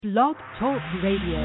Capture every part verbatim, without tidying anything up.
Blog Talk Radio.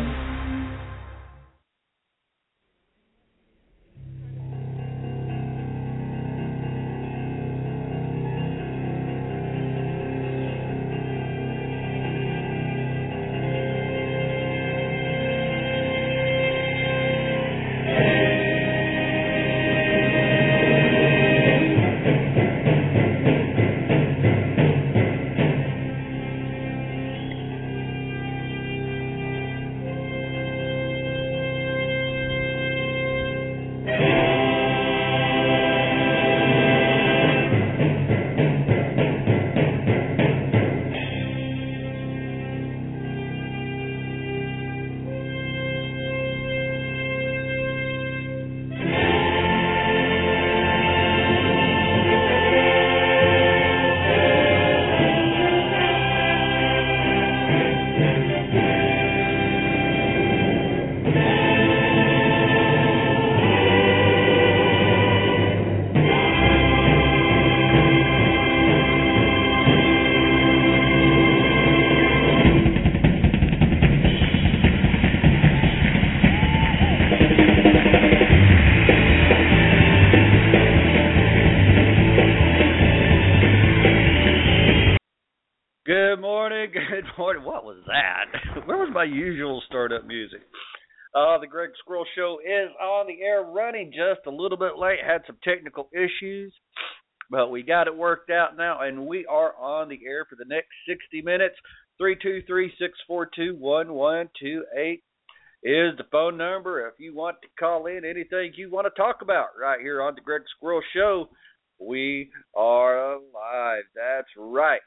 Usual startup music. Uh, the Greg Squirrel Show is on the air, running just a little bit late. Had some technical issues, but we got it worked out now, and we are on the air for the next sixty minutes. three two three, six four two, one one two eight is the phone number. If you want to call in anything you want to talk about right here on the Greg Squirrel Show, we are alive. That's right.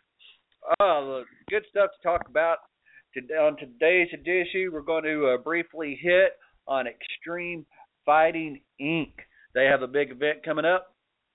Uh, good stuff to talk about. Today, on today's edition, we're going to uh, briefly hit on Extreme Fighting Incorporated. They have a big event coming up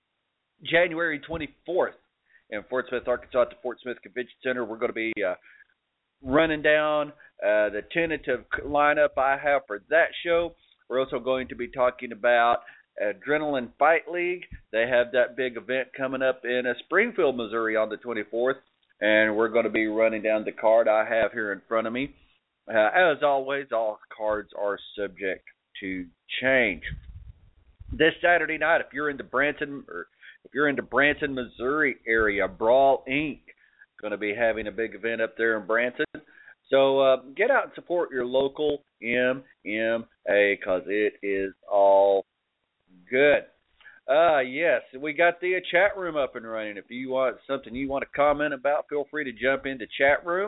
January twenty-fourth in Fort Smith, Arkansas at the Fort Smith Convention Center. We're going to be uh, running down uh, the tentative lineup I have for that show. We're also going to be talking about Adrenaline Fight League. They have that big event coming up in uh, Springfield, Missouri on the twenty-fourth. And we're going to be running down the card I have here in front of me. Uh, as always, all cards are subject to change. This Saturday night, if you're in the Branson or if you're in the Branson, Missouri area, Brawl Incorporated going to be having a big event up there in Branson. So uh, get out and support your local M M A because it is all good. Uh, yes, we got the uh, chat room up and running. If you want something you want to comment about, feel free to jump into chat room.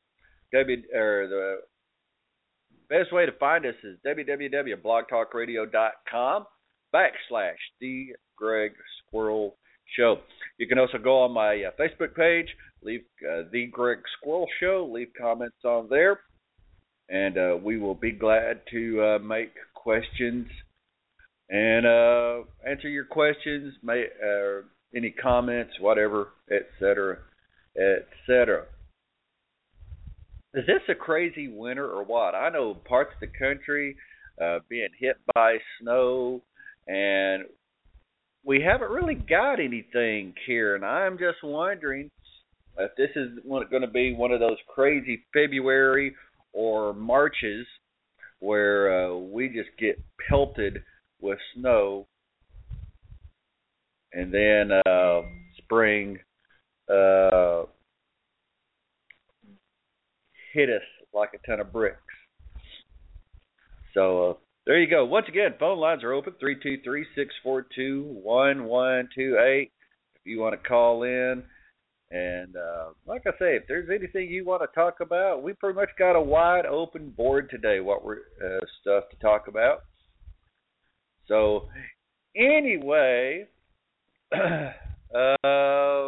W, or the best way to find us is www.blogtalkradio.com backslash the Greg Squirrel Show. You can also go on my uh, Facebook page, leave uh, the Greg Squirrel Show, leave comments on there, and uh, we will be glad to uh, make questions and uh, answer your questions, may, uh, any comments, whatever, et cetera, et cetera. Is this a crazy winter or what? I know parts of the country uh, being hit by snow, and we haven't really got anything here, and I'm just wondering if this is going to be one of those crazy February or Marches where uh, we just get pelted with snow, and then uh, spring uh, hit us like a ton of bricks. So uh, there you go. Once again, phone lines are open, three two three, six four two, one one two eight if you want to call in. And uh, like I say, if there's anything you want to talk about, we pretty much got a wide open board today, what we're uh, stuff to talk about. So, anyway, uh,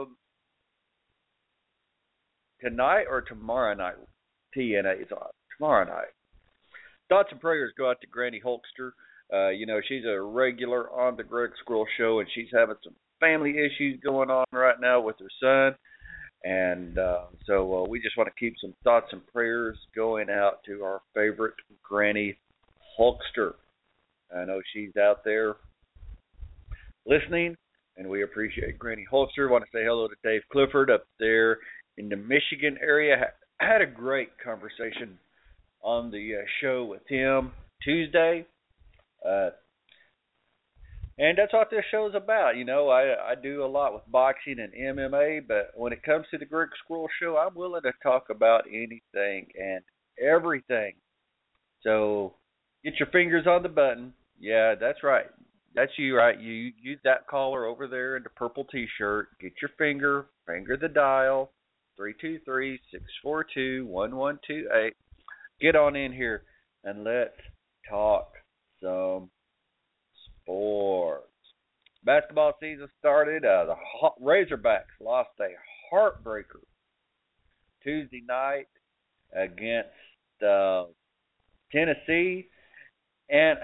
tonight or tomorrow night, T N A is on. Tomorrow night. Thoughts and prayers go out to Granny Hulkster. Uh, you know, she's a regular on the Greg Squirrel Show, and she's having some family issues going on right now with her son. And uh, so uh, we just want to keep some thoughts and prayers going out to our favorite Granny Hulkster. I know she's out there listening, and we appreciate Granny Hulkster. Want to say hello to Dave Clifford up there in the Michigan area. I had a great conversation on the uh, show with him Tuesday. Uh, and that's what this show is about. You know, I, I do a lot with boxing and M M A, but when it comes to the Greg Squirrel Show, I'm willing to talk about anything and everything. So get your fingers on the button. Yeah, that's right. That's you, right? You use that caller over there in the purple T-shirt. Get your finger, finger the dial, three two three, six four two, one one two eight. Get on in here and let's talk some sports. Basketball season started. Uh, the Razorbacks lost a heartbreaker Tuesday night against uh, Tennessee, and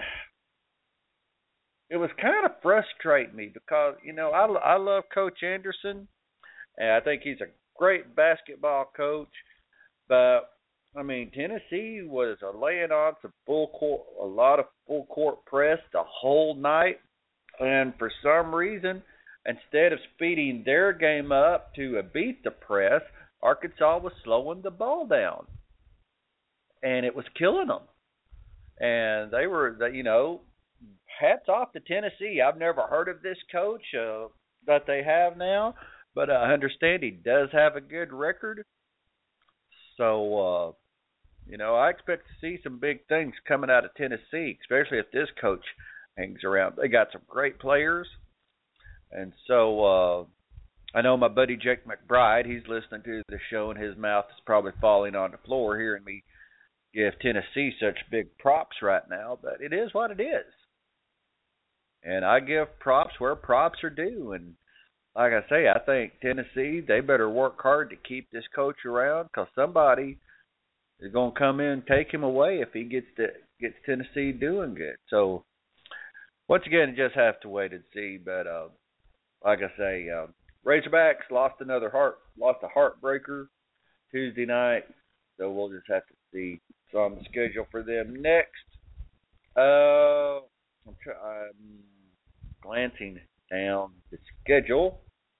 it was kind of frustrating me because, you know, I, I love Coach Anderson, and I think he's a great basketball coach, but I mean, Tennessee was uh, laying on some full court, a lot of full court press the whole night, and for some reason, instead of speeding their game up to uh, beat the press, Arkansas was slowing the ball down, and it was killing them. And they were, you know, hats off to Tennessee. I've never heard of this coach uh, that they have now, but I understand he does have a good record. So, uh, you know, I expect to see some big things coming out of Tennessee, especially if this coach hangs around. They got some great players. And so uh, I know my buddy Jake McBride, he's listening to the show, and his mouth is probably falling on the floor hearing me give Tennessee such big props right now, but it is what it is. And I give props where props are due. And like I say, I think Tennessee, they better work hard to keep this coach around, because somebody is going to come in and take him away if he gets to, gets Tennessee doing good. So once again, you just have to wait and see. But uh, like I say, uh, Razorbacks lost another heart, lost a heartbreaker Tuesday night. So we'll just have to see what's on the schedule for them next. Uh, I'm, try- I'm glancing down the schedule.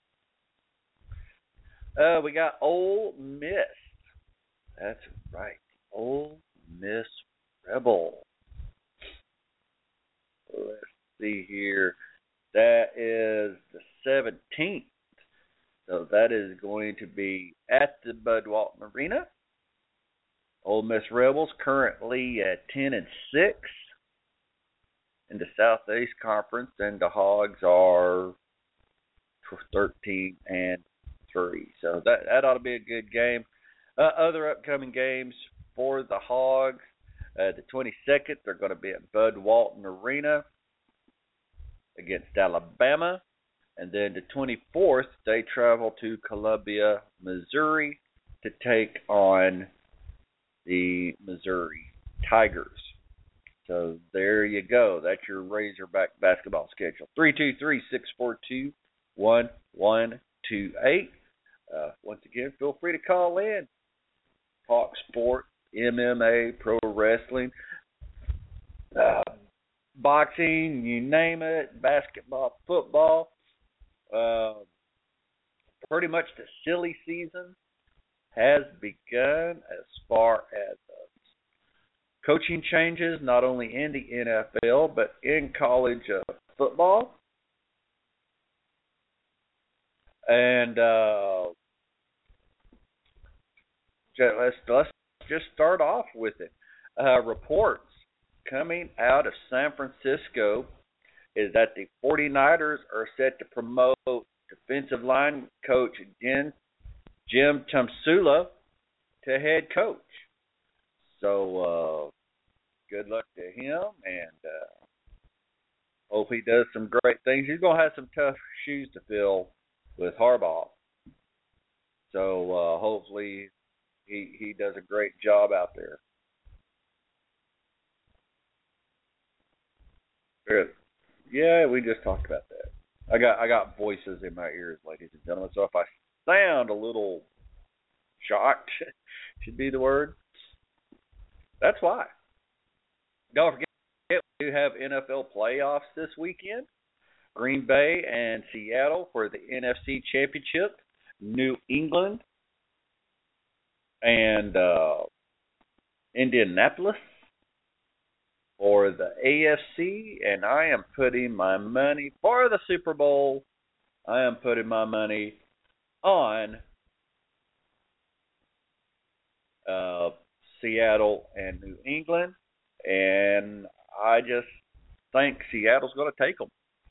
Uh, we got Ole Miss. That's right, Ole Miss Rebel. Let's see here. That is the seventeenth. So that is going to be at the Bud Walton Arena. Ole Miss Rebels currently at ten and six in the Southeast Conference, and the Hogs are thirteen and three. So that that ought to be a good game. Uh, other upcoming games for the Hogs: uh, the twenty-second, they're going to be at Bud Walton Arena against Alabama, and then the twenty-fourth, they travel to Columbia, Missouri, to take on the Missouri Tigers. So there you go. That's your Razorback basketball schedule. three two three, six four two, one one two eight. Uh, once again, feel free to call in. Talk sport, M M A, pro wrestling, uh, boxing, you name it, basketball, football. Uh, pretty much the silly season has begun as far as uh, coaching changes, not only in the N F L, but in college uh, football. And uh, let's, let's just start off with it. Uh, reports coming out of San Francisco is that the 49ers are set to promote defensive line coach Jim, Jim Tomsula to head coach. So uh, good luck to him, and uh, hope he does some great things. He's going to have some tough shoes to fill with Harbaugh. So uh, hopefully he he does a great job out there. Good. Yeah, we just talked about that. I got I got voices in my ears, ladies and gentlemen. So if I sound a little shocked, should be the word. That's why. Don't forget, we do have N F L playoffs this weekend. Green Bay and Seattle for the N F C Championship. New England and uh, Indianapolis for the A F C, and I am putting my money for the Super Bowl. I am putting my money on uh, Seattle and New England, and I just think Seattle's going to take them.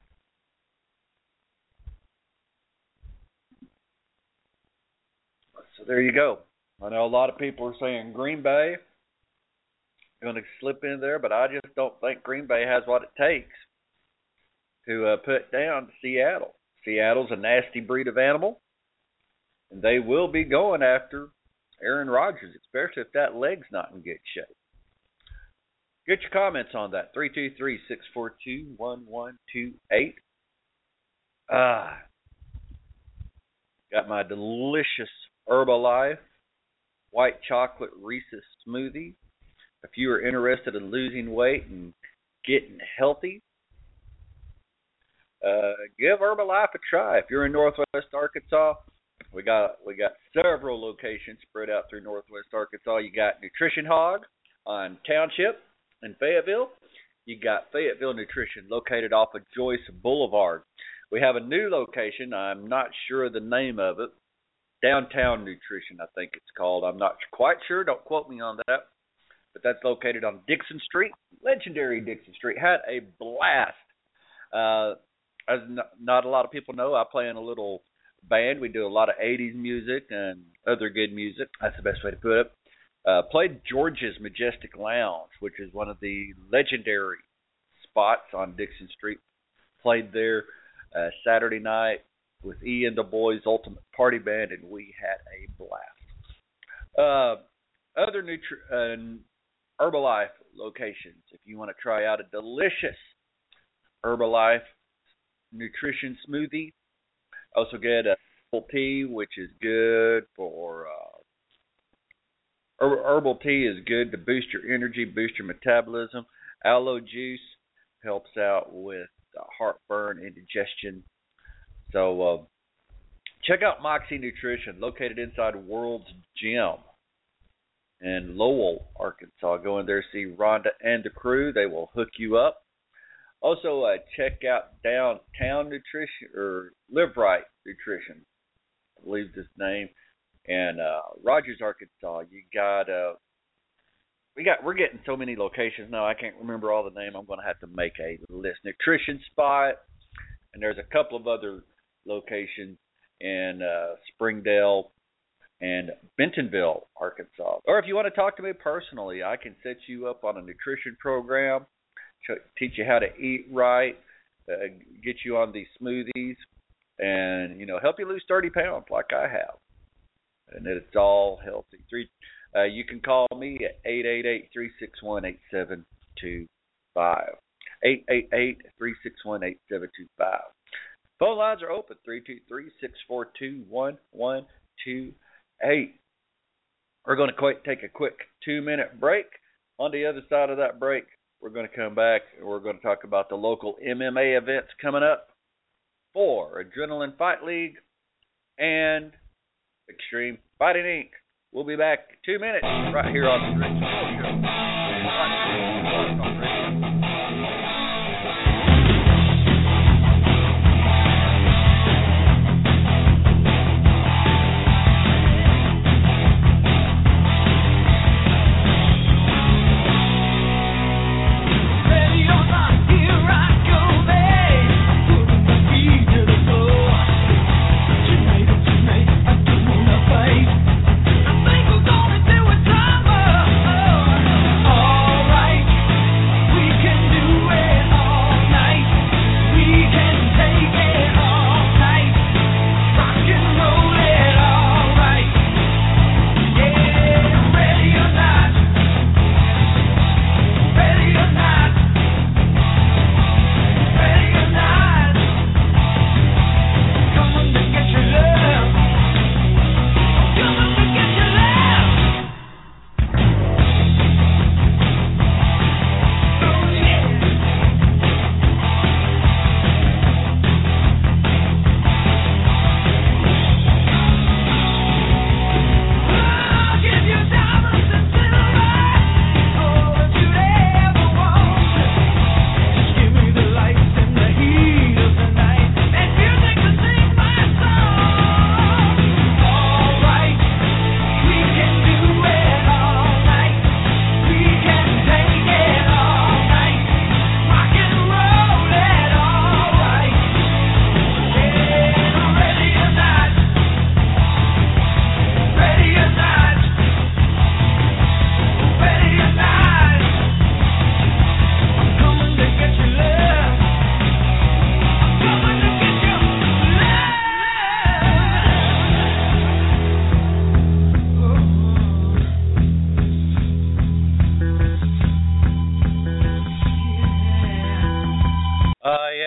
So there you go. I know a lot of people are saying Green Bay going to slip in there, but I just don't think Green Bay has what it takes to uh, put down Seattle. Seattle's a nasty breed of animal, and they will be going after Aaron Rodgers, especially if that leg's not in good shape. Get your comments on that. three two three, six four two, one one two eight. Ah, got my delicious Herbalife white chocolate Reese's smoothie. If you are interested in losing weight and getting healthy, uh, give Herbalife a try. If you're in Northwest Arkansas, we got we got several locations spread out through Northwest Arkansas. You got Nutrition Hog on Township in Fayetteville. You got Fayetteville Nutrition located off of Joyce Boulevard. We have a new location. I'm not sure the name of it. Downtown Nutrition, I think it's called. I'm not quite sure. Don't quote me on that. But that's located on Dixon Street, legendary Dixon Street. Had a blast. Uh, as not, not a lot of people know, I play in a little band. We do a lot of eighties music and other good music. That's the best way to put it. Uh, played George's Majestic Lounge, which is one of the legendary spots on Dixon Street. Played there uh, Saturday night with E and the Boys Ultimate Party Band, and we had a blast. Uh, other nutri- uh, Herbalife locations, if you want to try out a delicious Herbalife nutrition smoothie. Also get a herbal tea, which is good for uh, herbal tea is good to boost your energy, boost your metabolism. Aloe juice helps out with uh, heartburn, indigestion. So uh, check out Moxie Nutrition, located inside World's Gym in Lowell, Arkansas. Go in there, see Rhonda and the crew. They will hook you up. Also, uh, check out Downtown Nutrition, or Live Right Nutrition, I believe this name. And uh, Rogers, Arkansas. You got uh, we got we're getting so many locations now. I can't remember all the name. I'm going to have to make a list. Nutrition Spot, and there's a couple of other locations in uh, Springdale and Bentonville, Arkansas. Or if you want to talk to me personally, I can set you up on a nutrition program, teach you how to eat right, uh, get you on these smoothies, and, you know, help you lose thirty pounds like I have. And it's all healthy. Three, uh, you can call me at eight eight eight, three six one, eight seven two five. eight eight eight, three six one, eight seven two five. Phone lines are open, three two three, six four two, one one two eight. We're going to take a quick two-minute break. On the other side of that break, we're going to come back and we're going to talk about the local M M A events coming up for Adrenaline Fight League and Extreme Fighting Incorporated. We'll be back in two minutes right here on the Greg Squirrel Show. I think we're gonna do it, drama.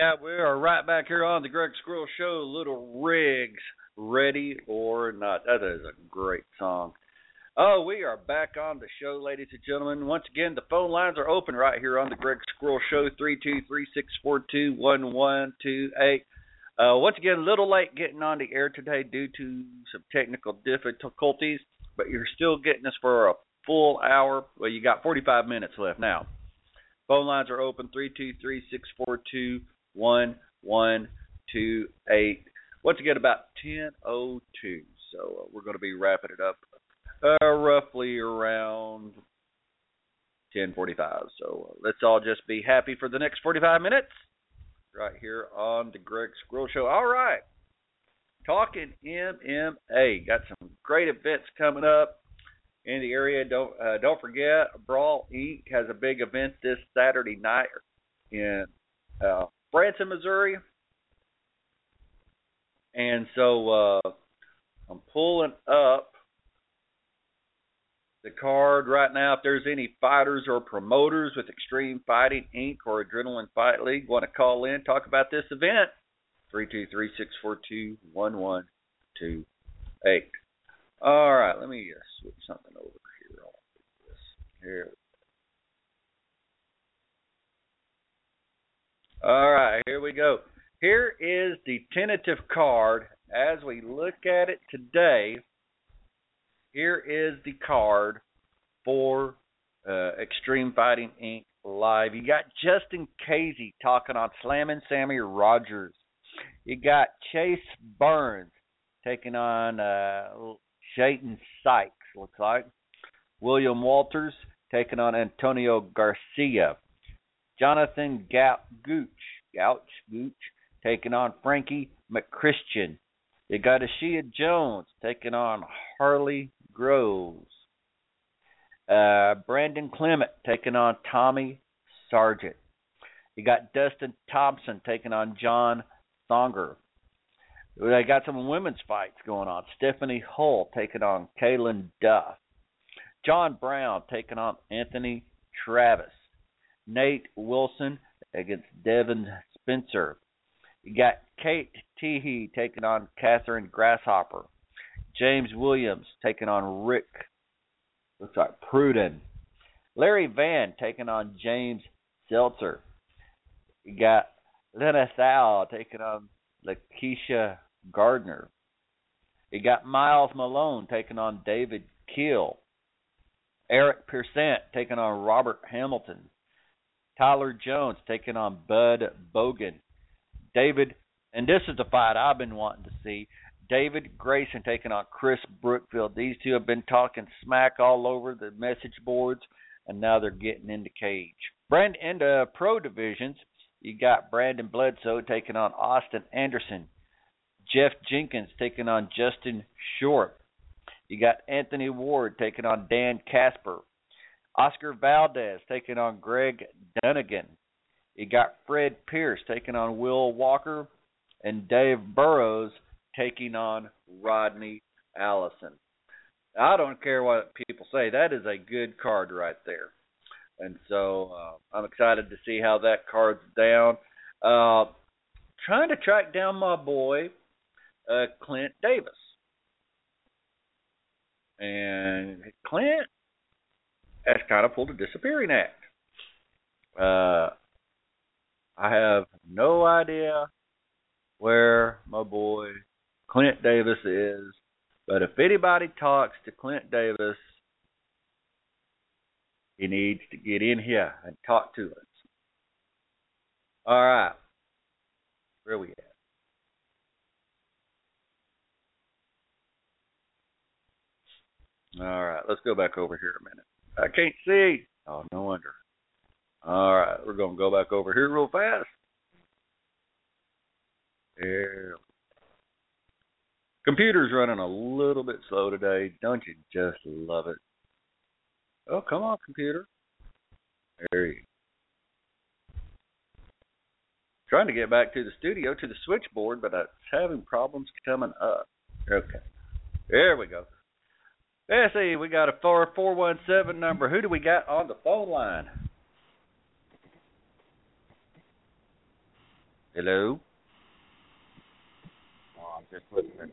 Yeah, we are right back here on the Greg Squirrel Show. Little Rigs, Ready or Not. That is a great song. Oh, we are back on the show, ladies and gentlemen. Once again, the phone lines are open right here on the Greg Squirrel Show, three two three, six four two, one one two eight. Uh, once again, a little late getting on the air today due to some technical difficulties, but you're still getting us for a full hour. Well, you got forty-five minutes left now. Phone lines are open, three two three, six four two, one one two eight. Once again, about ten oh two. So uh, we're going to be wrapping it up uh, roughly around ten forty-five. So uh, let's all just be happy for the next forty-five minutes right here on the Greg Squirrel Show. All right. Talking M M A. Got some great events coming up in the area. Don't uh, don't forget, Brawl Incorporated has a big event this Saturday night in uh, Branson, Missouri. And so uh, I'm pulling up the card right now. If there's any fighters or promoters with Extreme Fighting Incorporated or Adrenaline Fight League want to call in, talk about this event, three two three, six four two, one one two eight. All right, let me uh, switch something over here. I'll do this. Here. All right, here we go. Here is the tentative card as we look at it today. Here is the card for uh, Extreme Fighting Incorporated Live. You got Justin Casey talking on Slammin' Sammy Rogers. You got Chase Burns taking on uh, Shayton Sykes, looks like. William Walters taking on Antonio Garcia. Jonathan Ga- Gooch, Gouch, Gooch taking on Frankie McChristian. You got Ashia Jones taking on Harley Groves. Uh, Brandon Clement taking on Tommy Sargent. You got Dustin Thompson taking on John Thonger. They got some women's fights going on. Stephanie Hull taking on Kaylin Duff. John Brown taking on Anthony Travis. Nate Wilson against Devin Spencer. You got Kate Teehee taking on Catherine Grasshopper. James Williams taking on Rick, looks like Pruden. Larry Van taking on James Seltzer. You got Lena Thal taking on Lakeisha Gardner. You got Miles Malone taking on David Keel. Eric Pearsant taking on Robert Hamilton. Tyler Jones taking on Bud Bogan. David, and this is the fight I've been wanting to see, David Grayson taking on Chris Brookfield. These two have been talking smack all over the message boards, and now they're getting in the cage. Brand in the pro divisions, you got Brandon Bledsoe taking on Austin Anderson. Jeff Jenkins taking on Justin Short. You got Anthony Ward taking on Dan Casper. Oscar Valdez taking on Greg Dunnigan. You got Fred Pierce taking on Will Walker. And Dave Burrows taking on Rodney Allison. I don't care what people say. That is a good card right there. And so uh, I'm excited to see how that card's down. Uh, trying to track down my boy, uh, Clint Davis. And Clint has kind of pulled a disappearing act. Uh, I have no idea where my boy Clint Davis is, but if anybody talks to Clint Davis, he needs to get in here and talk to us. All right. Where we at? All right, let's go back over here a minute. I can't see. Oh, no wonder. All right, we're going to go back over here real fast. There. Computer's running a little bit slow today. Don't you just love it? Oh, come on, computer. There you go. Trying to get back to the studio, to the switchboard, but it's having problems coming up. Okay. There we go. Let's see, we got a four four one seven number. Who do we got on the phone line? Hello? Oh, I'm just listening.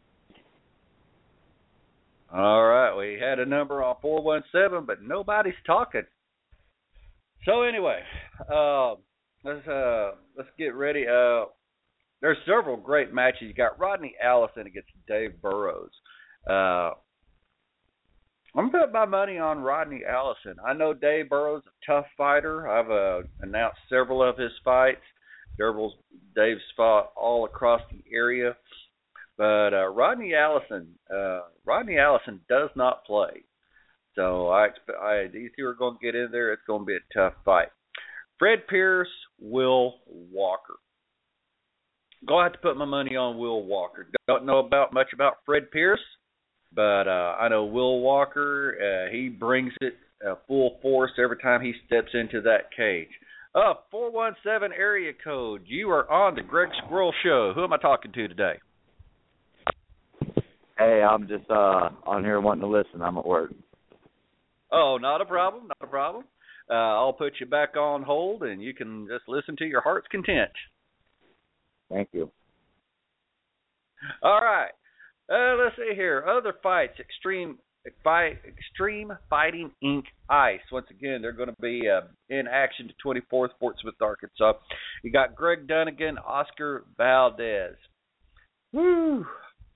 All right, we had a number on four one seven, but nobody's talking. So anyway, uh, let's uh, let's get ready. Uh, there's several great matches. You got Rodney Allison against Dave Burrows. Uh, I'm putting my money on Rodney Allison. I know Dave Burrows is a tough fighter. I've uh, announced several of his fights. Dave's, Dave's fought all across the area. But uh, Rodney Allison, uh, Rodney Allison does not play. So I expect I, these two are going to get in there. It's going to be a tough fight. Fred Pierce, Will Walker. Going to have to put my money on Will Walker. Don't know about much about Fred Pierce, but uh, I know Will Walker. Uh, he brings it uh, full force every time he steps into that cage. Uh, four one seven area code. You are on the Greg Squirrel Show. Who am I talking to today? Hey, I'm just uh, on here wanting to listen. I'm at work. Oh, not a problem. Not a problem. Uh, I'll put you back on hold, and you can just listen to your heart's content. Thank you. All right. Uh, let's see here. Other fights. Extreme fight. Extreme Fighting Incorporated. Ice. Once again, they're going to be uh, in action to twenty-fourth, Portsmouth, Arkansas. You got Greg Dunnigan, Oscar Valdez. Woo.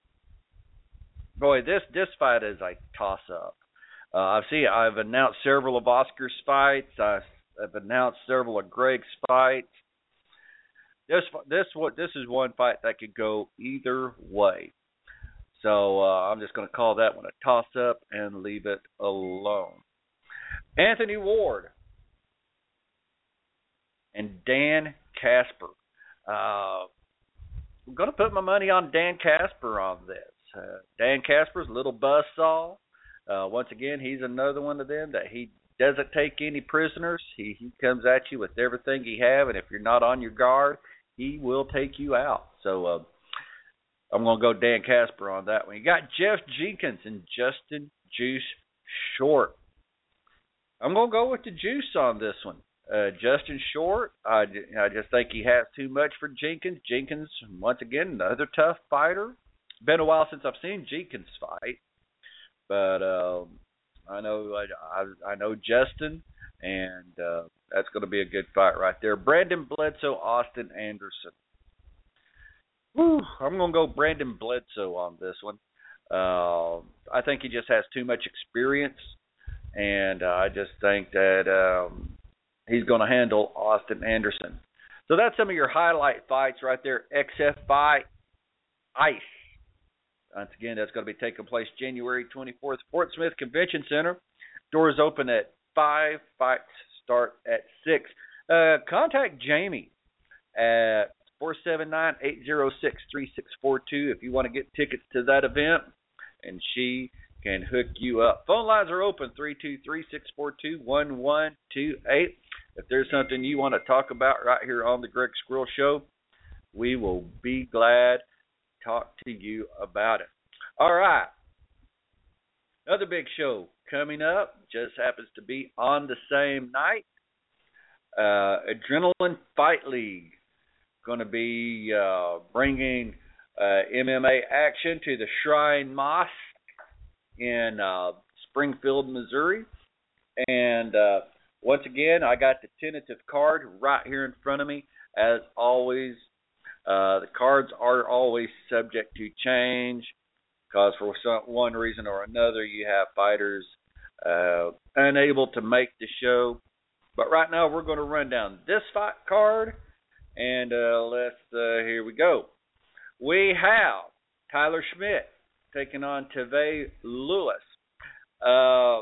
Boy, this this fight is a toss-up. Uh, I've seen. I've announced several of Oscar's fights. I, I've announced several of Greg's fights. This this what this is one fight that could go either way. So uh, I'm just going to call that one a toss-up and leave it alone. Anthony Ward and Dan Casper. Uh, I'm going to put my money on Dan Casper on this. Uh, Dan Casper's a little buzzsaw. Uh, once again, he's another one of them that he doesn't take any prisoners. He he comes at you with everything he have, and if you're not on your guard, he will take you out. So uh, I'm going to go Dan Casper on that one. You got Jeff Jenkins and Justin Juice Short. I'm going to go with the Juice on this one. Uh, Justin Short, I, I just think he has too much for Jenkins. Jenkins, once again, another tough fighter. Been a while since I've seen Jenkins fight, but um, I know I, I, I know Justin, and uh, that's going to be a good fight right there. Brandon Bledsoe, Austin Anderson. Whew, I'm going to go Brandon Bledsoe on this one. Uh, I think he just has too much experience, and uh, I just think that um, he's going to handle Austin Anderson. So that's some of your highlight fights right there. X F fight Ice. Once again, that's going to be taking place January twenty-fourth, Fort Smith Convention Center. Doors open at five. Fights start at six. Uh, contact Jamie at four seven nine, eight zero six, three six four two if you want to get tickets to that event, and she can hook you up. Phone lines are open, three two three, six four two, one one two eight. If there's something you want to talk about right here on the Greg Squirrel Show, we will be glad talk to you about it. All right. Another big show coming up, just happens to be on the same night. Uh, Adrenaline Fight League going to be uh, bringing uh, M M A action to the Shrine Mosque in uh, Springfield, Missouri. And uh, once again, I got the tentative card right here in front of me. As always, Uh, the cards are always subject to change because for some, one reason or another you have fighters uh, unable to make the show. But right now we're going to run down this fight card, and uh, let's uh, here we go. We have Tyler Schmidt taking on Tavay Lewis. Uh,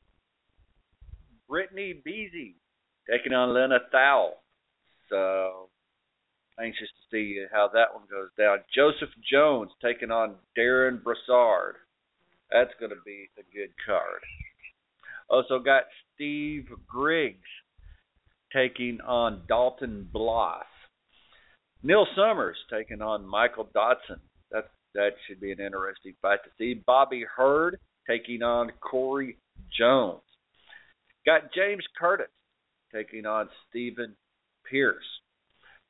Brittany Beasy taking on Lena Thal. So anxious to see how that one goes down. Joseph Jones taking on Darren Brassard. That's going to be a good card. Also got Steve Griggs taking on Dalton Bloss. Neil Summers taking on Michael Dodson. That that should be an interesting fight to see. Bobby Hurd taking on Corey Jones. Got James Curtis taking on Stephen Pierce.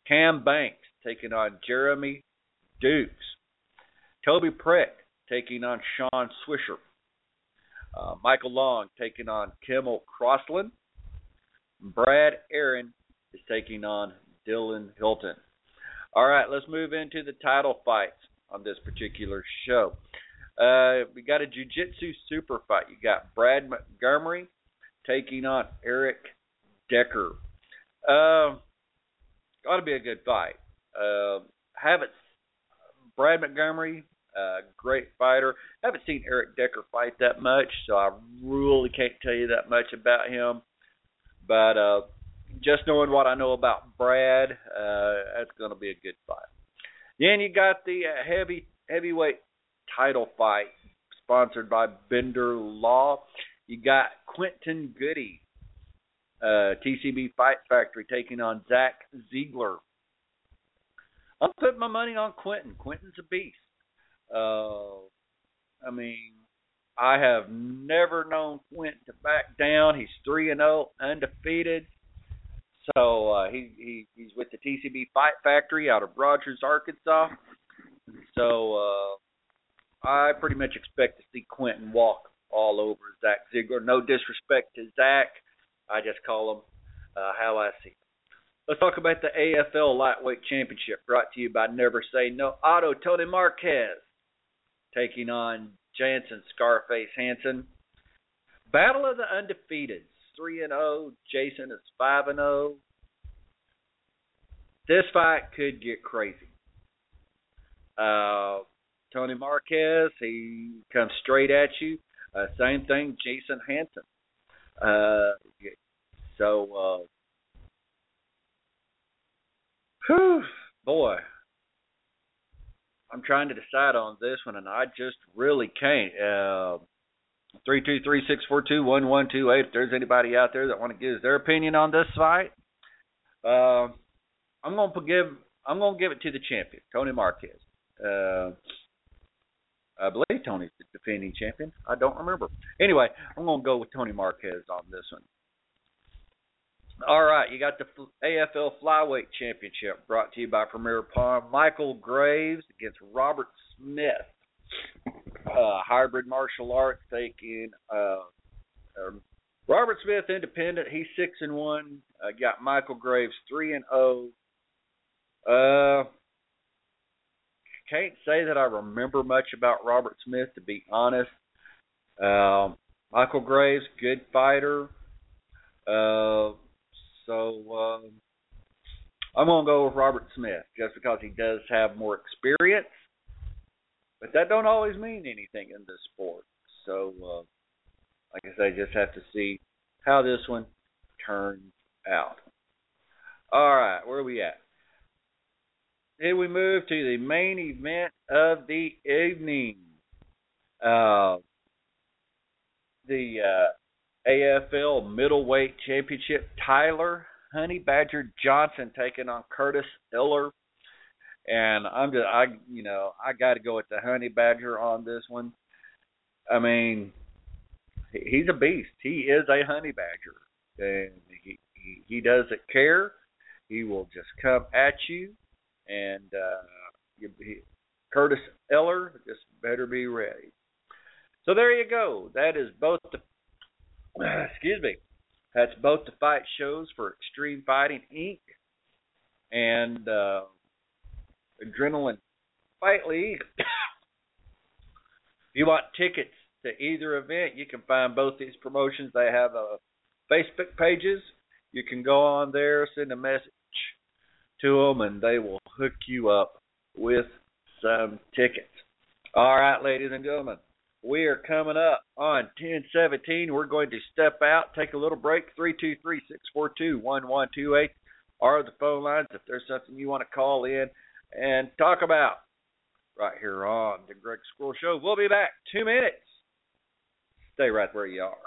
Cam Banks taking on Jeremy Dukes. Toby Pritt taking on Sean Swisher. Uh, Michael Long taking on Kimmel Crossland. Brad Aaron is taking on Dylan Hilton. All right, let's move into the title fights on this particular show. Uh, we got a jiu-jitsu super fight. You got Brad Montgomery taking on Eric Decker. Uh, ought to be a good fight. Uh, haven't Brad Montgomery, uh, great fighter. Haven't seen Eric Decker fight that much, so I really can't tell you that much about him. But uh, just knowing what I know about Brad, uh, that's going to be a good fight. Then you got the uh, heavy heavyweight title fight sponsored by Bender Law. You got Quentin Goody, uh, T C B Fight Factory, taking on Zach Ziegler. I'm putting my money on Quentin. Quentin's a beast. Uh, I mean, I have never known Quentin to back down. He's three and zero, undefeated. So uh, he, he he's with the T C B Fight Factory out of Rogers, Arkansas. So uh, I pretty much expect to see Quentin walk all over Zach Ziegler. No disrespect to Zach. I just call him uh, how I see him. Let's talk about the A F L Lightweight Championship, brought to you by Never Say No Auto. Tony Marquez taking on Jansen Scarface Hansen. Battle of the Undefeateds, three and zero. Jason is five and zero. This fight could get crazy. Uh, Tony Marquez, he comes straight at you. Uh, same thing, Jason Hansen. Uh, so, uh, whew, boy, I'm trying to decide on this one, and I just really can't. Uh, three two three, six four two, one one two eight. If there's anybody out there that want to give their opinion on this fight, uh, I'm going to give I'm going to give it to the champion, Tony Marquez. Uh, I believe Tony's the defending champion. I don't remember. Anyway, I'm going to go with Tony Marquez on this one. All right, you got the A F L Flyweight Championship brought to you by Premier Palm. Michael Graves against Robert Smith. Uh, hybrid martial arts taking uh, uh, Robert Smith independent. He's six and one. Uh, got Michael Graves three and zero. Uh, can't say that I remember much about Robert Smith, to be honest. Um, Michael Graves, good fighter. Uh, so um, I'm gonna go with Robert Smith just because he does have more experience. But that don't always mean anything in this sport. So, uh, like I say, just have to see how this one turns out. All right, where are we at? Then we move to the main event of the evening. Uh, the uh, A F L Middleweight Championship. Tyler Honey Badger Johnson taking on Curtis Iller. And I'm just, I, you know, I got to go with the Honey Badger on this one. I mean, he's a beast. He is a Honey Badger, and he he, he doesn't care. He will just come at you, and uh, you, he, Curtis Eller just better be ready. So there you go. That is both the, excuse me, that's both the fight shows for Extreme Fighting Incorporated and uh, Adrenaline Fight League. If you want tickets to either event, you can find both these promotions. They have uh, Facebook pages. You can go on there, send a message to them, and they will hook you up with some tickets. All right, ladies and gentlemen, we are coming up on ten seventeen. We're going to step out, take a little break. three two three, six four two, one one two eight are the phone lines if there's something you want to call in and talk about right here on the Greg Squirrel Show. We'll be back two minutes. Stay right where you are.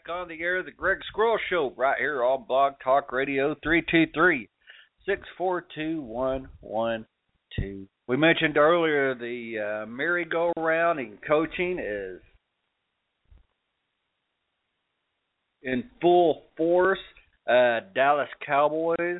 on the air, the Greg Squirrel Show, right here on Blog Talk Radio, three two three, six four two, one one two. We mentioned earlier the uh, merry-go-round in coaching is in full force. Uh, Dallas Cowboys.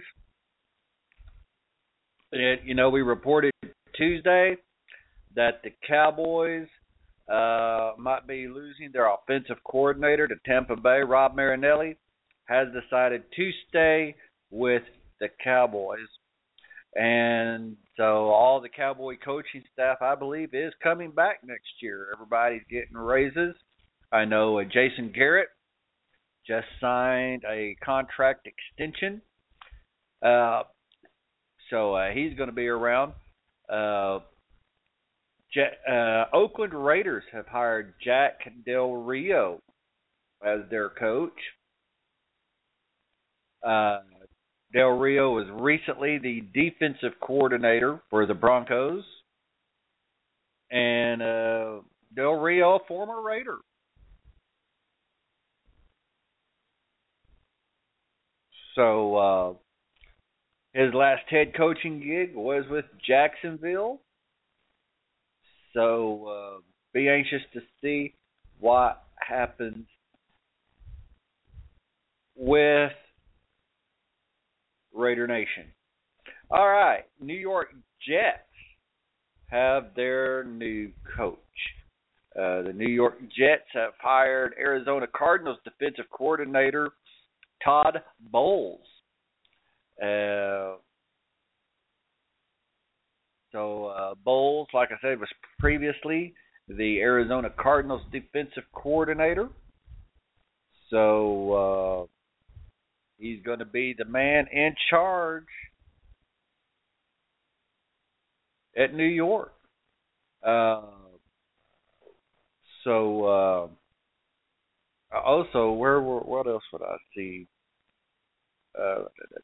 It, you know, we reported Tuesday that the Cowboys uh, might be losing their offensive coordinator to Tampa Bay. Rob Marinelli has decided to stay with the Cowboys. And so all the Cowboy coaching staff, I believe, is coming back next year. Everybody's getting raises. I know uh, Jason Garrett just signed a contract extension. Uh, so uh, he's going to be around. Uh, J- uh, Oakland Raiders have hired Jack Del Rio as their coach. Uh, Del Rio was recently the defensive coordinator for the Broncos. And uh, Del Rio, a former Raider. So uh, his last head coaching gig was with Jacksonville. So uh, be anxious to see what happens with Raider Nation. All right, New York Jets have their new coach. Uh, the New York Jets have hired Arizona Cardinals defensive coordinator Todd Bowles. Uh, so uh, Bowles, like I said, was previously the Arizona Cardinals defensive coordinator. So uh, he's going to be the man in charge at New York. Uh, so uh, also, where were, what else would I see? Uh,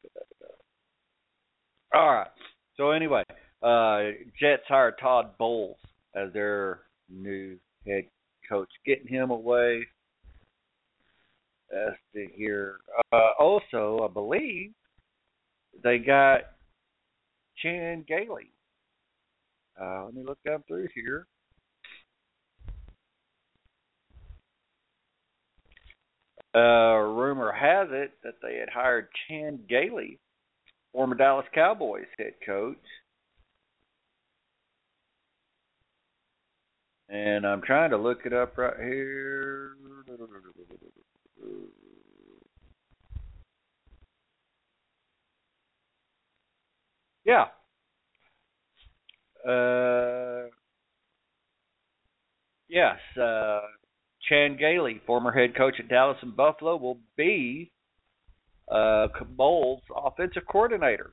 all right. So anyway, uh, Jets hired Todd Bowles as their new head coach, getting him away. Let's see here. Uh, also, I believe they got Chan Gailey. Uh, let me look down through here. Uh, rumor has it that they had hired Chan Gailey, former Dallas Cowboys head coach. And I'm trying to look it up right here. Yeah. Uh, yes. Uh, Chan Gailey, former head coach at Dallas and Buffalo, will be uh, Bowles' offensive coordinator.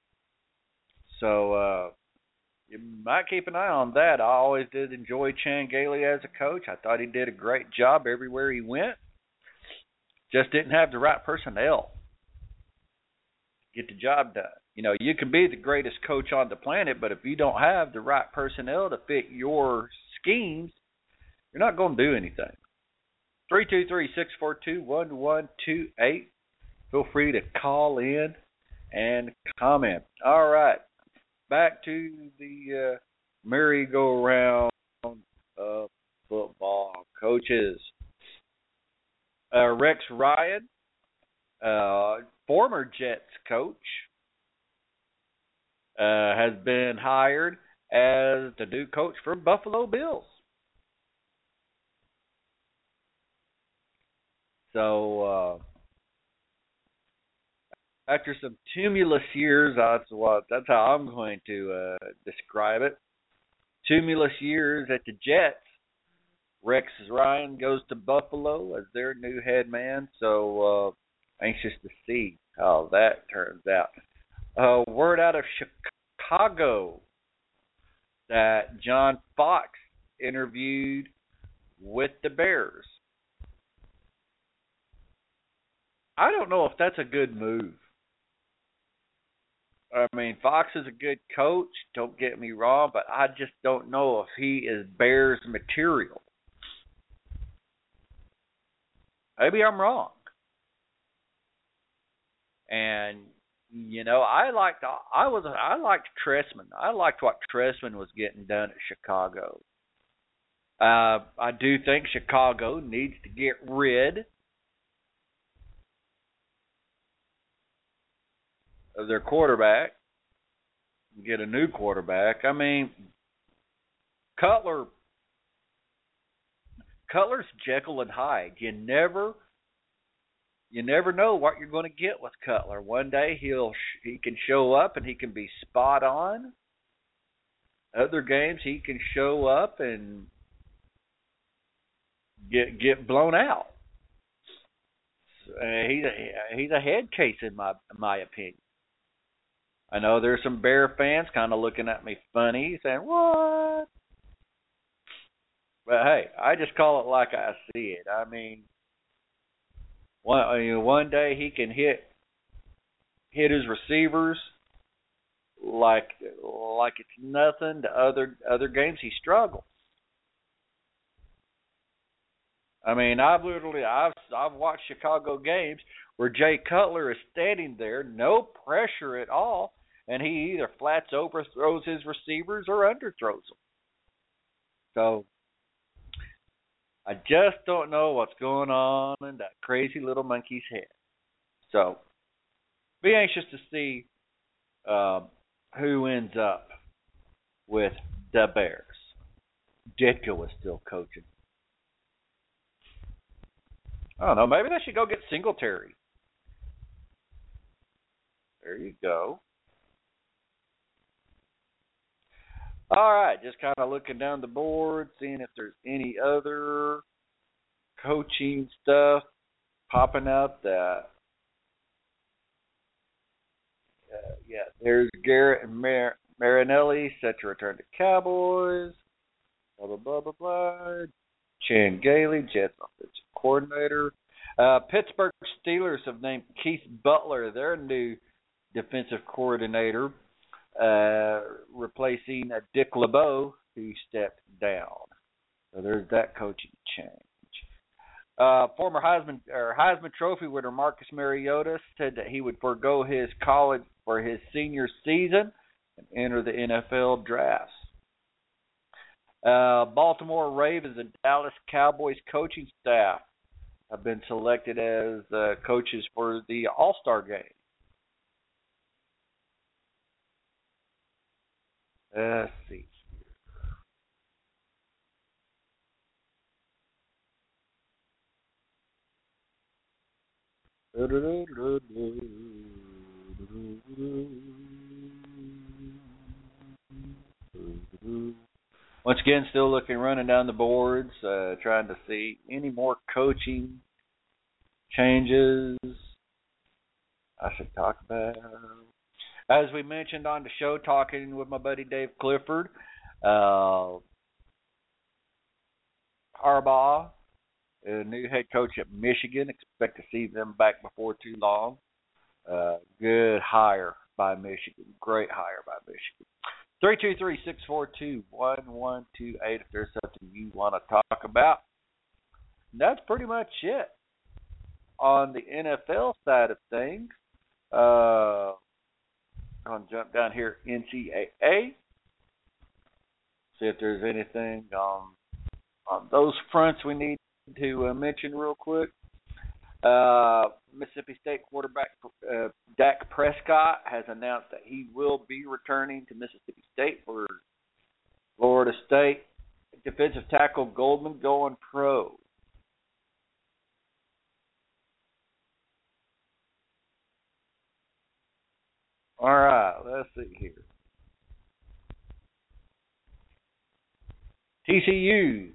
So uh, you might keep an eye on that. I always did enjoy Chan Gailey as a coach. I thought he did a great job everywhere he went. Just didn't have the right personnel to get the job done. You know, you can be the greatest coach on the planet, but if you don't have the right personnel to fit your schemes, you're not going to do anything. three two three, six four two, one one two eight. Feel free to call in and comment. All right. Back to the uh, merry-go-round of football coaches. Uh, Rex Ryan, uh, former Jets coach, uh, has been hired as the new coach for Buffalo Bills. So, uh, after some tumultuous years, that's what that's how I'm going to uh, describe it. Tumultuous years at the Jets. Rex Ryan goes to Buffalo as their new head man. So, uh, anxious to see how that turns out. Uh, word out of Chicago that John Fox interviewed with the Bears. I don't know if that's a good move. I mean, Fox is a good coach, don't get me wrong, but I just don't know if he is Bears material. Maybe I'm wrong. And you know, I liked I was I liked Trestman. I liked what Trestman was getting done at Chicago. Uh, I do think Chicago needs to get rid of their quarterback, get a new quarterback. I mean, Cutler, Cutler's Jekyll and Hyde. You never, you never know what you're going to get with Cutler. One day he'll he can show up and he can be spot on. Other games he can show up and get get blown out. Uh, he's a, he's a head case in my in my opinion. I know there's some Bear fans kind of looking at me funny, saying what? But hey, I just call it like I see it. I mean, one you know, one day he can hit hit his receivers like like it's nothing. To other other games he struggles. I mean, I've literally I've I've watched Chicago games where Jay Cutler is standing there, no pressure at all, and he either flats overthrows his receivers or underthrows them. So I just don't know what's going on in that crazy little monkey's head. So be anxious to see um, who ends up with the Bears. Ditko is still coaching. I don't know. Maybe they should go get Singletary. There you go. All right, just kind of looking down the board, seeing if there's any other coaching stuff popping out that. Uh, yeah, there's Garrett and Mar- Marinelli set to return to Cowboys. Blah, blah, blah, blah, blah. Chan Gailey, Jets offensive coordinator. Uh, Pittsburgh Steelers have named Keith Butler their new defensive coordinator, uh, replacing uh, Dick LeBeau, who stepped down. So there's that coaching change. Uh, former Heisman or Heisman Trophy winner Marcus Mariota said that he would forego his college for his senior season and enter the N F L draft. Uh, Baltimore Ravens and Dallas Cowboys coaching staff have been selected as uh, coaches for the All-Star game. Let's see here. Once again, still looking, running down the boards, uh, trying to see any more coaching changes I should talk about. As we mentioned on the show, talking with my buddy Dave Clifford, uh, Harbaugh, a new head coach at Michigan. Expect to see them back before too long. Uh, good hire by Michigan. Great hire by Michigan. three two three, six four two, one one two eight if there's something you want to talk about. And that's pretty much it on the N F L side of things. Uh, I'm going to jump down here, N C double A. See if there's anything on, on those fronts we need to uh, mention real quick. Uh, Mississippi State quarterback uh, Dak Prescott has announced that he will be returning to Mississippi State for Florida State. Defensive tackle Goldman going pro. All right, let's see here. T C U,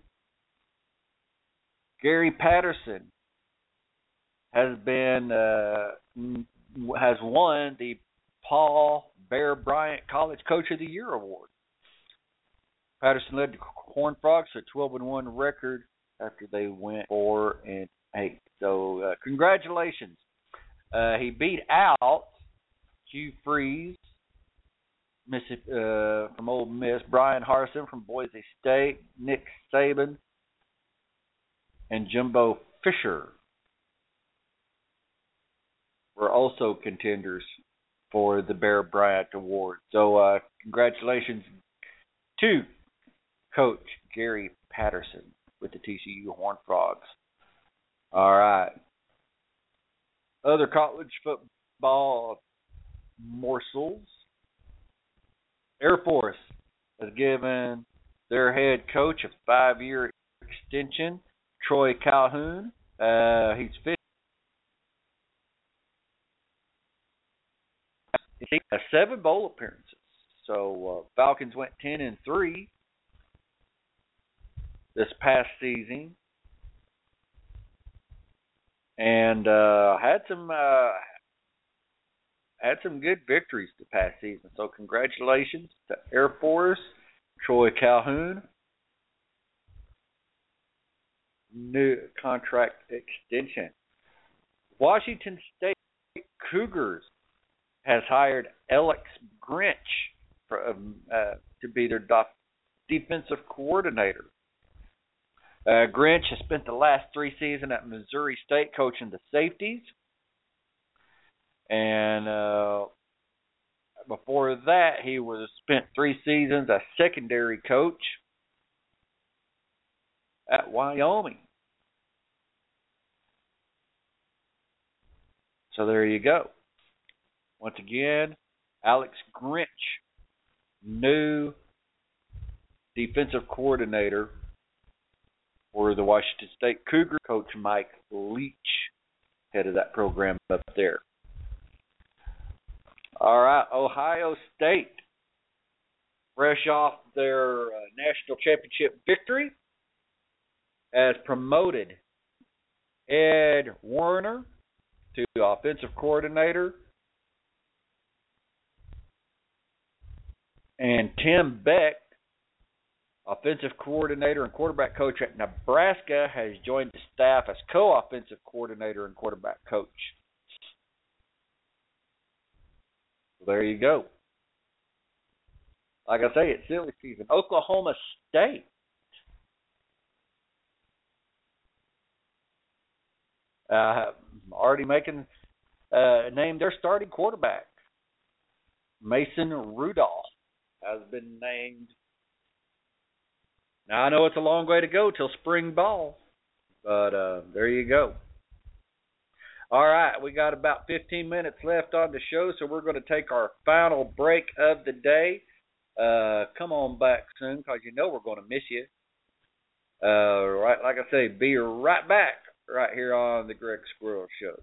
Gary Patterson has been uh, has won the Paul Bear Bryant College Coach of the Year award. Patterson led the Horned Frogs to a twelve and one record after they went four and eight. So uh, congratulations. Uh, he beat out Hugh Freeze, Mississippi, uh, from Ole Miss, Brian Harsin from Boise State, Nick Saban, and Jimbo Fisher were also contenders for the Bear Bryant Award. So uh, congratulations to Coach Gary Patterson with the T C U Horned Frogs. All right. Other college football morsels. Air Force has given their head coach a five-year extension, Troy Calhoun. Uh, he's fifty. He has seven bowl appearances. So uh, Falcons went ten and three this past season, and uh, had some uh, had some good victories the past season. So congratulations to Air Force, Troy Calhoun. New contract extension. Washington State Cougars has hired Alex Grinch for, um, uh, to be their defensive coordinator. Uh, Grinch has spent the last three seasons at Missouri State coaching the safeties. And uh, before that, he was spent three seasons as secondary coach at Wyoming. So there you go. Once again, Alex Grinch, new defensive coordinator for the Washington State Cougars. Coach Mike Leach, head of that program up there. All right, Ohio State, fresh off their uh, national championship victory, has promoted Ed Warner to offensive coordinator, and Tim Beck, offensive coordinator and quarterback coach at Nebraska, has joined the staff as co-offensive coordinator and quarterback coach. So there you go. Like I say, it's silly season. Oklahoma State uh, already making uh, named their starting quarterback. Mason Rudolph has been named. Now, I know it's a long way to go till spring ball, but uh, there you go. All right, we got about fifteen minutes left on the show, so we're going to take our final break of the day. Uh, come on back soon, because you know we're going to miss you. Uh, right, like I say, be right back right here on the Greg Squirrel Show.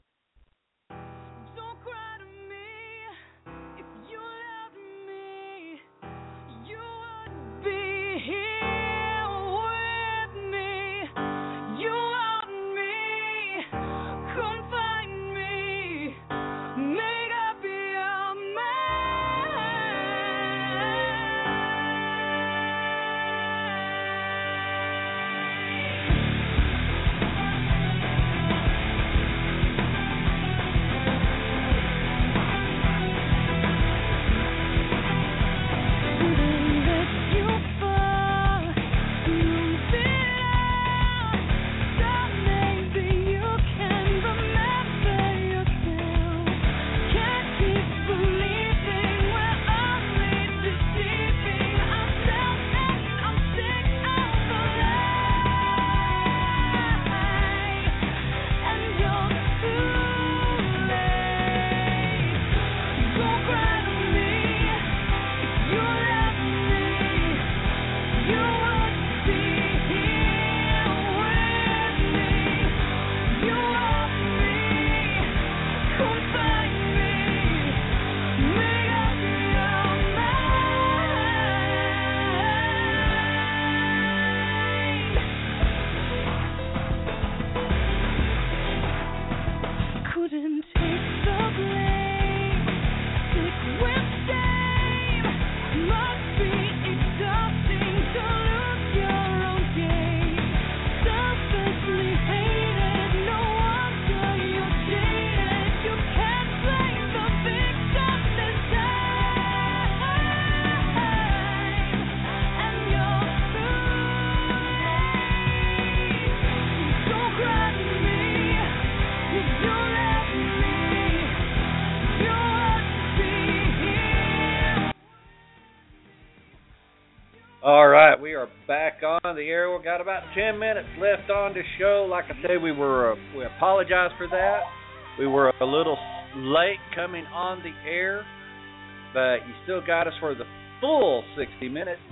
right, we are back on the air. We've got about ten minutes left on the show. Like I said, we were uh, we apologize for that. We were a little late coming on the air, but you still got us for the full sixty minutes.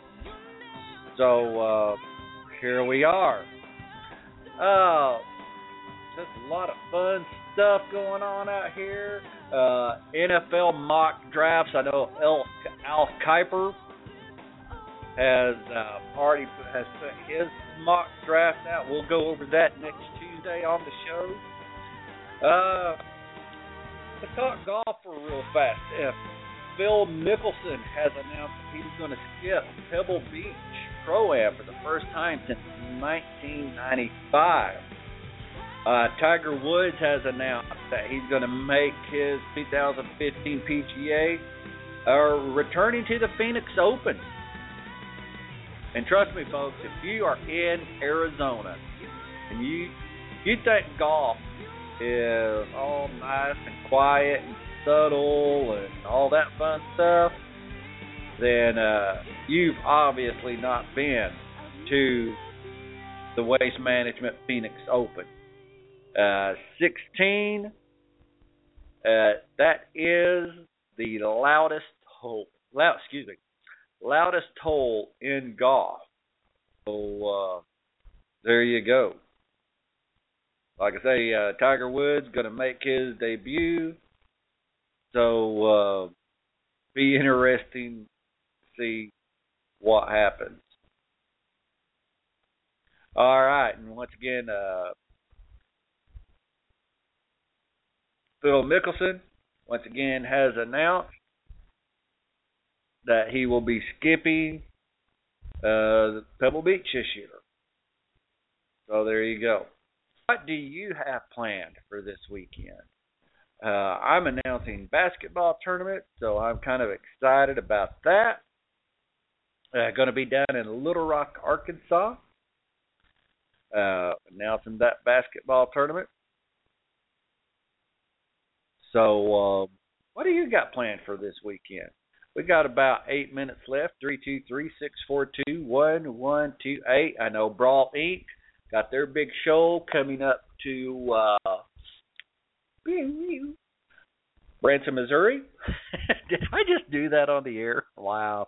So uh, here we are. Uh, just a lot of fun stuff going on out here. Uh, N F L mock drafts. I know Al, Al Kuiper has uh, already put, has put his mock draft out. We'll go over that next Tuesday on the show. Uh, let's talk golf for real fast. If Phil Mickelson has announced that he's going to skip Pebble Beach Pro-Am for the first time since nineteen ninety-five. Uh, Tiger Woods has announced that he's going to make his two thousand fifteen P G A uh, returning to the Phoenix Open. And trust me, folks, if you are in Arizona and you you think golf is all nice and quiet and subtle and all that fun stuff, then uh, you've obviously not been to the Waste Management Phoenix Open. Uh, sixteen, uh, that is the loudest hole, loud, excuse me, loudest hole in golf. So uh, there you go. Like I say, uh, Tiger Woods going to make his debut. So uh, be interesting to see what happens. All right, and once again, uh, Phil Mickelson once again has announced that he will be skipping uh, Pebble Beach this year. So there you go. What do you have planned for this weekend? Uh, I'm announcing basketball tournament, so I'm kind of excited about that. Uh, going to be down in Little Rock, Arkansas, uh, announcing that basketball tournament. So uh, what do you got planned for this weekend? We got about eight minutes left. Three two three six four two one one two eight. I know Brawl Incorporated got their big show coming up to uh, Branson, Missouri. Did I just do that on the air? Wow.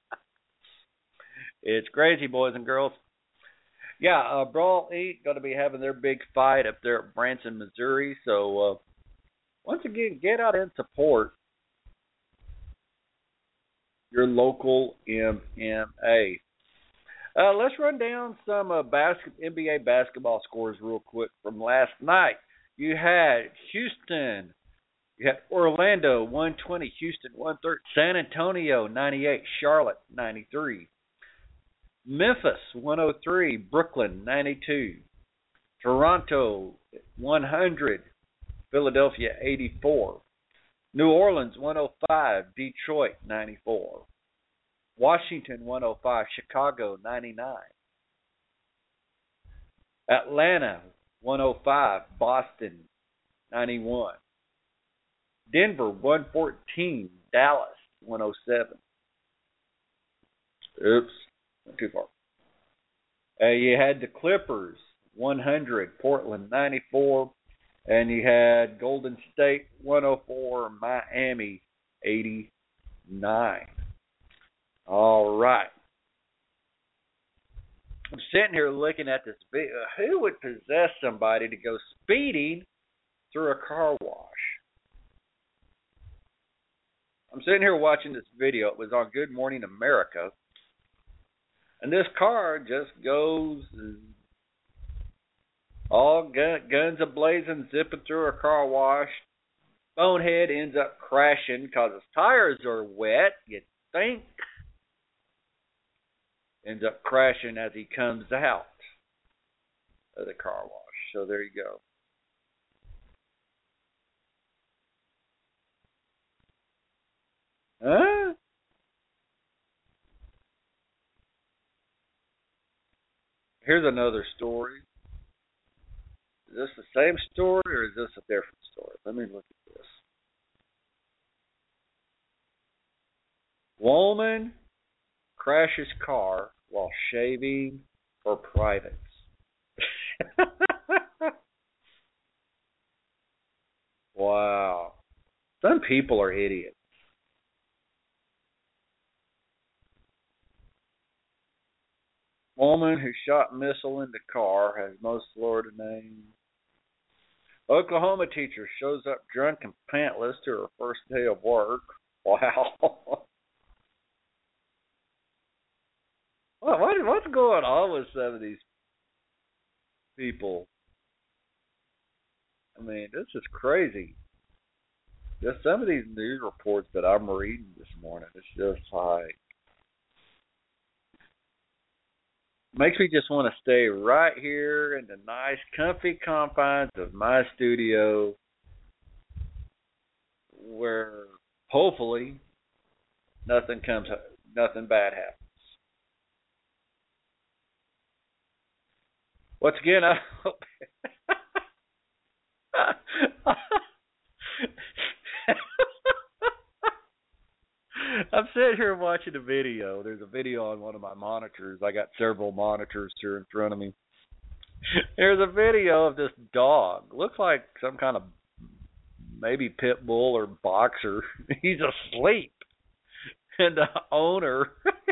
It's crazy, boys and girls. Yeah, uh, Brawl Incorporated going to be having their big fight up there at Branson, Missouri. So uh, once again, get out and support your local M M A. Uh, let's run down some uh, bas- N B A basketball scores real quick from last night. You had Houston, you had Orlando one twenty, Houston one thirty, San Antonio ninety-eight, Charlotte ninety-three, Memphis one oh three, Brooklyn ninety-two, Toronto one hundred, Philadelphia eighty-four, New Orleans one oh five, Detroit ninety-four, Washington one oh five, Chicago ninety-nine, Atlanta one oh five, Boston ninety-one, Denver one fourteen, Dallas one oh seven. Oops, not too far. Uh, you had the Clippers one hundred, Portland ninety-four, and you had Golden State one oh four, Miami eighty-nine. All right. I'm sitting here looking at this video. Who would possess somebody to go speeding through a car wash? I'm sitting here watching this video. It was on Good Morning America. And this car just goes all gun, guns a-blazing, zipping through a car wash. Bonehead ends up crashing because his tires are wet, you think. Ends up crashing as he comes out of the car wash. So there you go. Huh? Here's another story. Is this the same story or is this a different story? Let me look at this. Woman crash his car while shaving for privates. Wow. Some people are idiots. Woman who shot missile into car has most Florida names. Oklahoma teacher shows up drunk and pantless to her first day of work. Wow. what, what what's going on with some of these people? I mean, this is crazy. Just some of these news reports that I'm reading this morning, it's just like, makes me just want to stay right here in the nice, comfy confines of my studio where hopefully nothing comes, nothing bad happens. Once again, I hope I'm sitting here watching a video. There's a video on one of my monitors. I got several monitors here in front of me. There's a video of this dog. Looks like some kind of maybe pit bull or boxer. He's asleep. And the owner,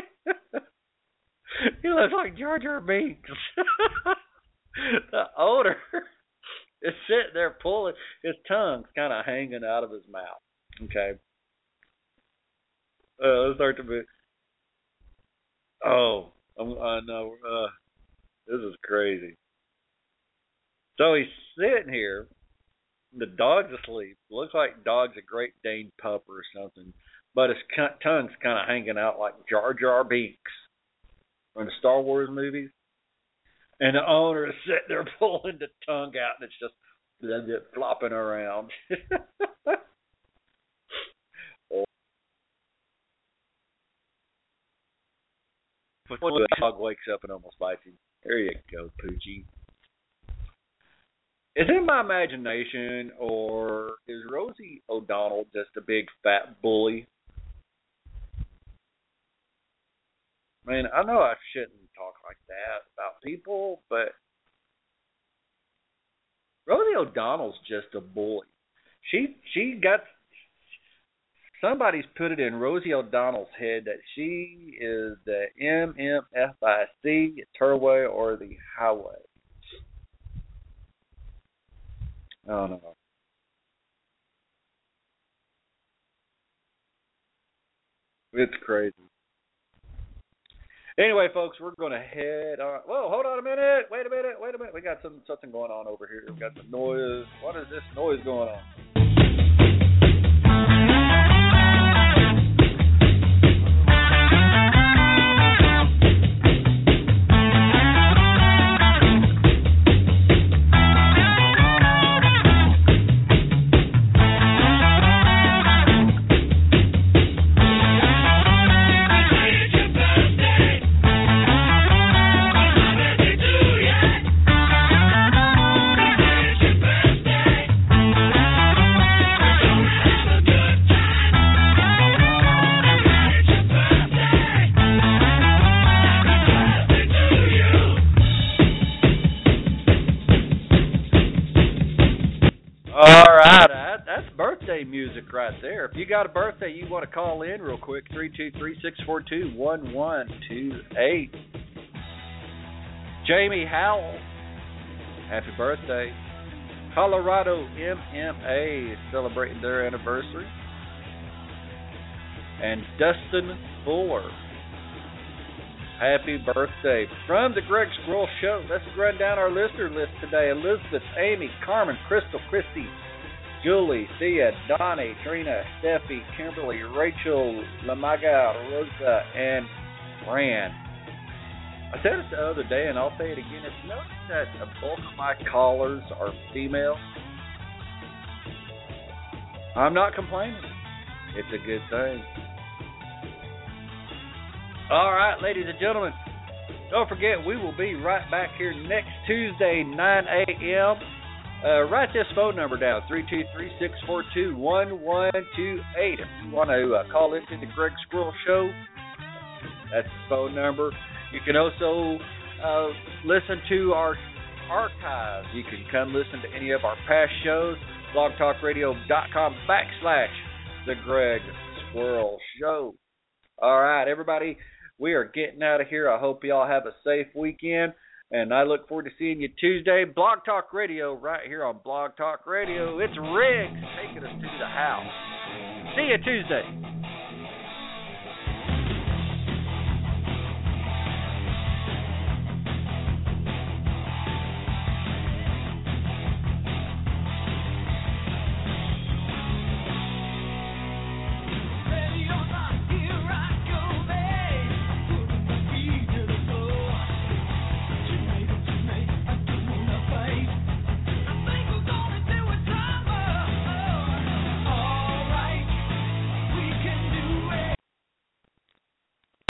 he looks like Jar Jar Binks. The owner is sitting there pulling, his tongue's kind of hanging out of his mouth. Okay. Uh, let's start to be. Oh, I'm, I know. Uh, this is crazy. So he's sitting here. The dog's asleep. Looks like dog's a Great Dane pup or something, but his tongue's kind of hanging out like Jar Jar Binks from the Star Wars movies. And the owner is sitting there pulling the tongue out, and it's just, just flopping around. When the dog wakes up and almost bites him. There you go, Poochie. Is it my imagination, or is Rosie O'Donnell just a big fat bully? I mean, I know I shouldn't talk like that about people, but Rosie O'Donnell's just a bully. She she got somebody's put it in Rosie O'Donnell's head that she is the M M F I C, it's her way or the highway. I don't know. It's crazy. Anyway, folks, we're going to head on. Whoa, hold on a minute. Wait a minute. Wait a minute. We got some something going on over here. We got some noise. What is this noise going on? Music right there. If you got a birthday you want to call in real quick, three two three, six four two, one one two eight. Jamie Howell, happy birthday. Colorado M M A is celebrating their anniversary. And Dustin Fuller, happy birthday. From the Greg Squirrel Show, let's run down our listener list today. Elizabeth, Amy, Carmen, Crystal, Christy, Julie, Thea, Donnie, Trina, Steffi, Kimberly, Rachel, Lamaga, Rosa, and Fran. I said it the other day, and I'll say it again. If you notice that a bulk of my callers are female, I'm not complaining. It's a good thing. All right, ladies and gentlemen, don't forget we will be right back here next Tuesday, nine a.m., Uh, write this phone number down, three two three, six four two, one one two eight. If you want to uh, call into the Greg Squirrel Show That's the phone number. You can also uh, listen to our archives. You can come listen to any of our past shows. blogtalkradio.com backslash The Greg Squirrel Show. All right, everybody, we are getting out of here. I hope y'all have a safe weekend, and I look forward to seeing you Tuesday. Blog Talk Radio right here on Blog Talk Radio. It's Riggs taking us to the house. See you Tuesday.